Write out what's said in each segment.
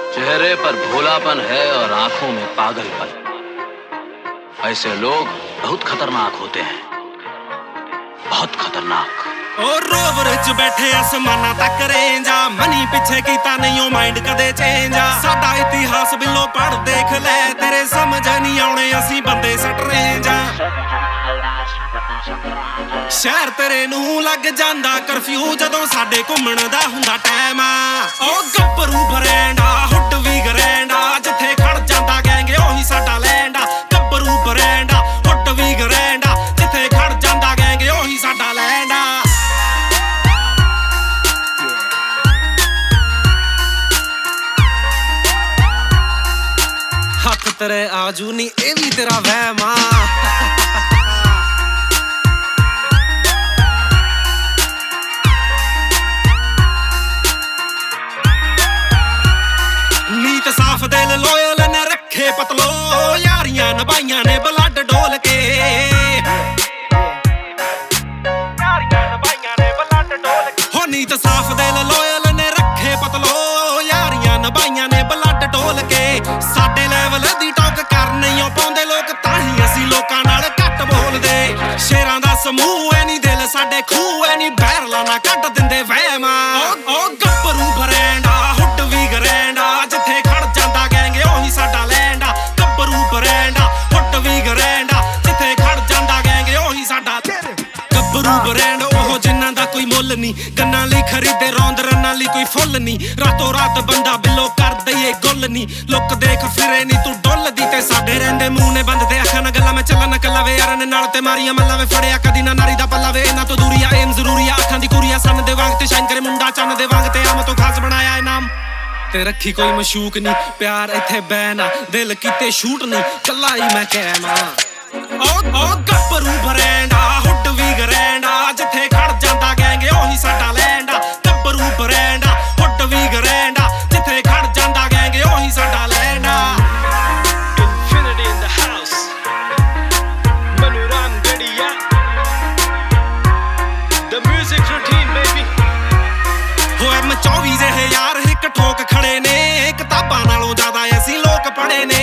चेहरे पर भोलापन है और आंखों में पागलपन। ऐसे लोग बहुत खतरनाक होते हैं, बहुत खतरनाक। और रोवर च बैठे आसमाना तक रेंजा, मनी पिछे कीता नहीं ओ माइंड कदे चेंजा। साडा इतिहास बिलो पढ़ देख ले, तेरे समझ नहीं आउणे असी बंदे सट रेंजा। शहर तेरे नूं लग जांदा करफ्यू जदों साडे घुम्मण दा हुंदा टाइम आ। ओ गब्बरू बरैंडा हुड वी गरैंडा, जिथे खड़ जांदा गैंग ओही साडा लैंडा। गब्बरू बरैंडा हुड वी गरैंडा, जिथे खड़ जांदा गैंग ओही साडा लैंडा। हथ तेरे आजू नी ए वी तेरा वहम आ। नीत साफ दिल लोयल ने रखे पतलो, यारियां नभाइयां ने ब्लड डोल के। हो नीत साफ दिल लोयल ने रखे पतलो, यारियां नभाइयां ने ब्लड डोल के। साडे लेवल दी टॉक कर नहीं पाउंदे लोग, ताही असी लोकां नाल घट बोलदे। शेरां दा समूह ऐ नी दिल साडे खूह ऐ नी, बैरला ना कट दिंदे वहमा। ओ गब्बरू बरैंडा हुड वी गरैंडा, जिथे खड़ जांदा गैंग ओही साडा लैंडा। गब्बरू बरैंडा हुड वी गरैंडा, जिथे खड़ जांदा गैंग ओही साडा। गब्बरू बरैंड ओह जिन्हां दा कोई मुੱਲ नी, गन्नां लई खरीदे रौंद रन्नां लई कोई फुੱਲ नी। रातों रात बंदा बिलो कर दईए गुੱਲ नी, लुक देख फिरे नी तू डुੱਲਦੀ ते साडे रहिंदे मूंह ने बंद ते अखां ना गल्लां मैं ਚੱਲਣ ਕੱਲਾ ਵੇ यारां ने नाल ते मारियां मल्लां वे फड़िया कदी ना नारी दा पल्ला वे। इन्हां तो दूरी आ एम जरूरी आ, अखां दी कुड़िया सन दे वांग ते शाइन करे मुंडा चन्न दे वांग ते आम तो खास बनाया इनाम ते रखी कोई मशूक नी। प्यार इत्थे बैन आ, दिल कीते शूट नी, कल्ला ही मैं कैम आ। ओ गब्बरू बरैंडा हुड वी गरैंडा, जिथे खड़ जांदा गैंग ओही साडा लैंडा। गब्बरू बरैंडा हुड वी गरैंडा, जिथे खड़ जांदा गैंग ओही साडा लैंडा। Infinity in the house, Manuran Gadiya, the music routine baby। हो M24 ਜਿਹੇ यार ਇੱਕ ਠੋਕ ਖੜੇ ਨੇ, ਕਿਤਾਬਾਂ ਨਾਲੋਂ ਜ਼ਿਆਦਾ ਅਸੀਂ ਲੋਕ ਪੜ੍ਹੇ ਨੇ।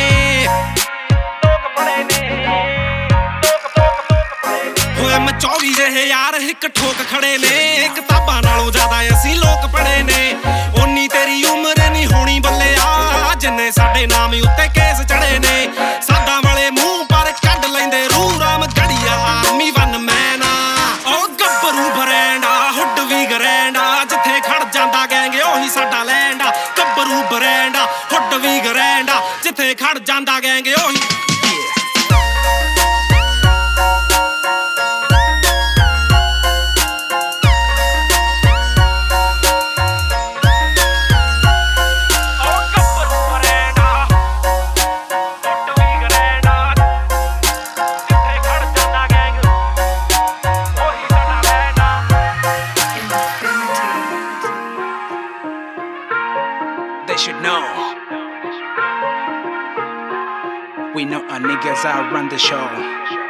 ਹੋ M24 ਜਿਹੇ यार ਇੱਕ ਠੋਕ ਖੜੇ ਨੇ, ਕਿਤਾਬਾਂ ਨਾਲੋਂ ਜ਼ਿਆਦਾ ਅਸੀਂ ਲੋਕ ਪੜ੍ਹੇ ਨੇ। ਉਨੀ ਤੇਰੀ ਉਮਰ ਨਹੀਂ ਹੋਣੀ ਬੱਲਿਆ, ਜਿੰਨੇ ਸਾਡੇ ਨਾਮ ਉੱਤੇ ਕੇਸ ਚੜੇ ਨੇ। ਸਾਡਾ ਵਾਲੇ ਮੂੰਹ ਪਰ ਕੱਢ ਲੈਂਦੇ ਰੂਹ Ramgarhia, army one man ਆ। ਉਹ ਗੱਭਰੂ ਬਰੈਂਡਾ ਹੁੱਡ ਵੀ ਗਰੈਂਡਾ, ਜਿੱਥੇ ਖੜ ਜਾਂਦਾ ਗੈਂਗ ਉਹੀ ਸਾਡਾ ਲੈਂਡਾ। ਗੱਭਰੂ ਬਰੈਂਡਾ ਹੁੱਡ ਵੀ ਗਰੈਂਡਾ, ਜਿੱਥੇ ਖੜ ਜਾਂਦਾ ਗੈਂਗ ਉਹੀ। They should know. We know our niggas out run the show.